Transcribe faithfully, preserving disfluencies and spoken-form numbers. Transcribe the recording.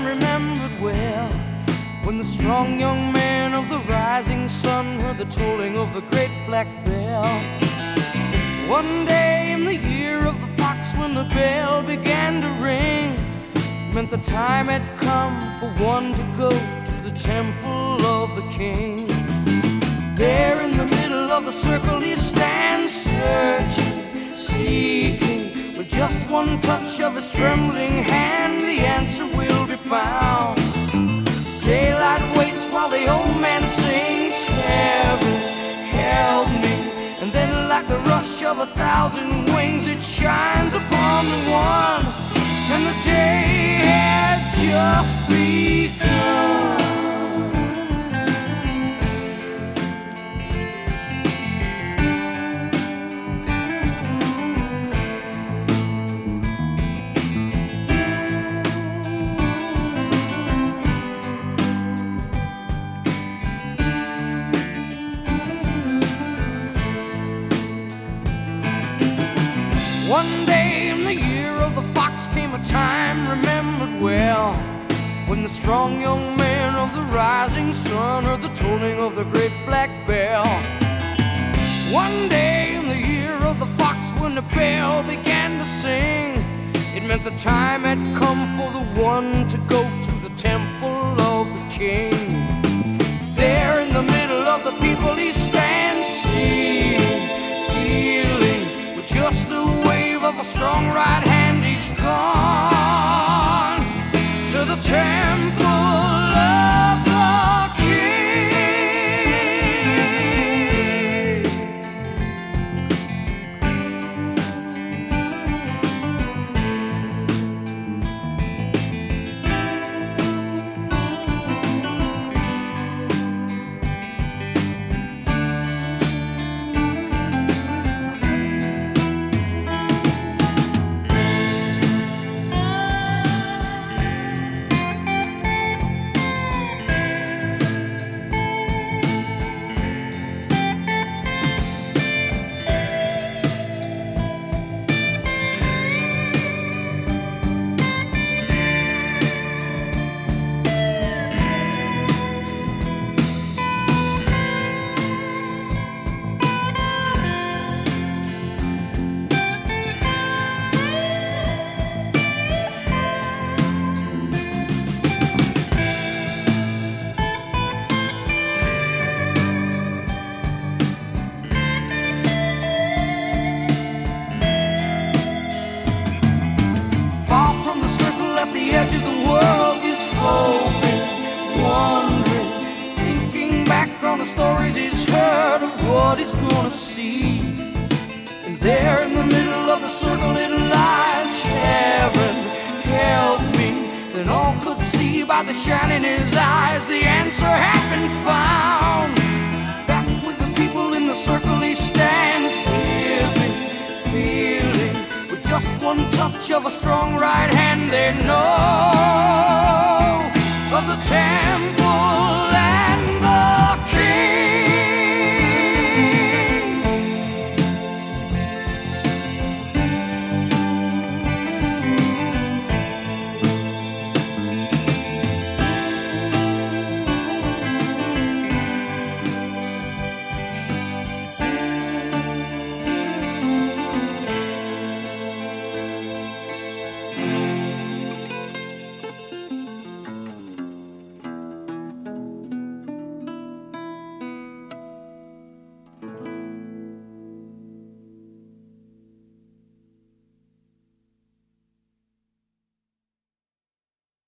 time remembered well, when the strong young man of the rising sun heard the tolling of the great black bell. One day in the year of the fox, when the bell began to ring, meant the time had come for one to go to the temple of the king. There in the middle of the circle he stands, searching, seeking. With just one touch of his trembling hand, the answer will be found. Daylight waits while the old man sings, heaven, help me. And then like the rush of a thousand wings, it shines upon the one, and the day had just begun. One day in the year of the fox came a time remembered well, when the strong young man of the rising sun heard the tolling of the great black bell. One day in the year of the fox, when the bell began to sing, it meant the time had come for the one to go to the temple of the king. There in the middle of the people he stands, seeing, feeling, with just a wave of a strong right hand, he's gone to the temple of the king. At the edge of the world, he's hoping, wondering, thinking back on the stories he's heard of what he's gonna see. And there in the middle of the circle it lies, heaven, help me. Then all could see by the shine in his eyes, the answer had been found. Back with the people in the circle he stands, giving, feeling. Just one touch of a strong right hand, they know of the temple